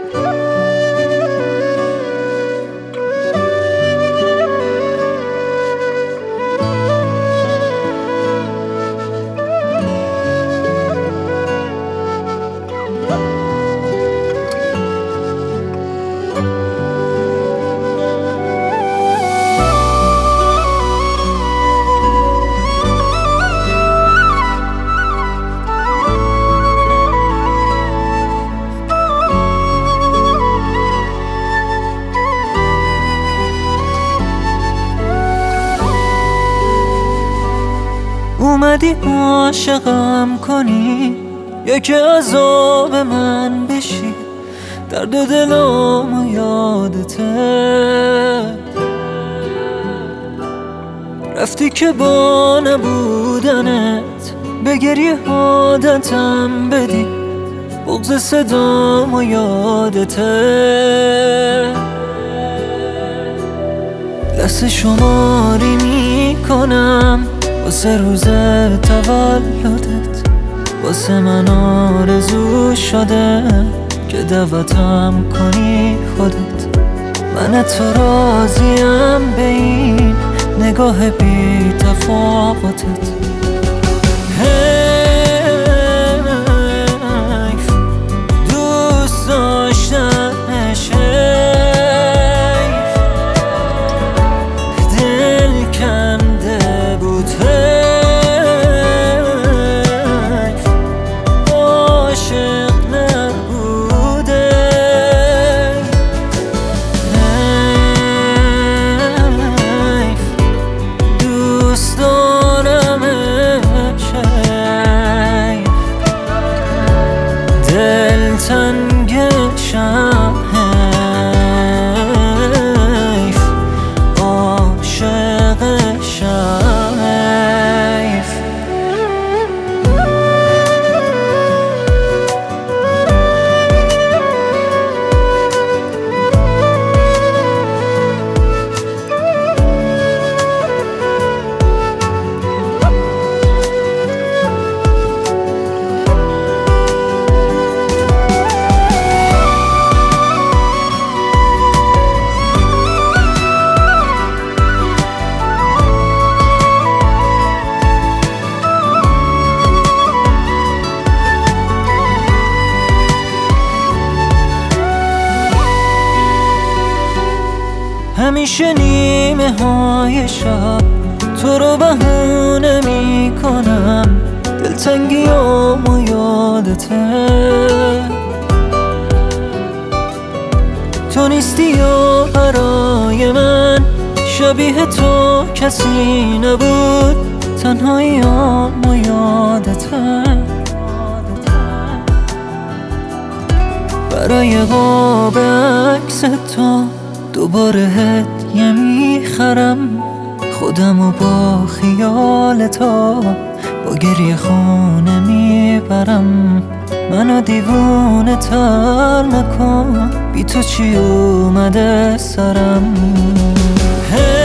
اومدی عاشقم کنی یا که عذاب من بشی، درد دلم یادته رفتی که با نبودنت به گریه عادتم بدی، بغض صدام یادته لحظه شماری میکنم واسه روز تولدت، واسه من آرزو شده که دعوتم کنی خودت. من تو راضیم به این نگاه بی تفاوتت. حیف دوست داشتنش، حیف دل کنده بود، حیف عاشق نبوده، حیف دوست دارمش، حیف دل تنگشم، حیف عاشقشم، حیف. همیشه نیمه های شب تو رو بهونه می کنم، دلتنگیامو یادته تو نیستی یا برای من شبیه تو کسی نبود، تنهاییامو یادته برای قاب عکس تو دوباره هدیه میخرم، خودمو با خیال تو با گریه خونه میبرم. منو دیوونه تر نکن، بی تو چی اومده سرم.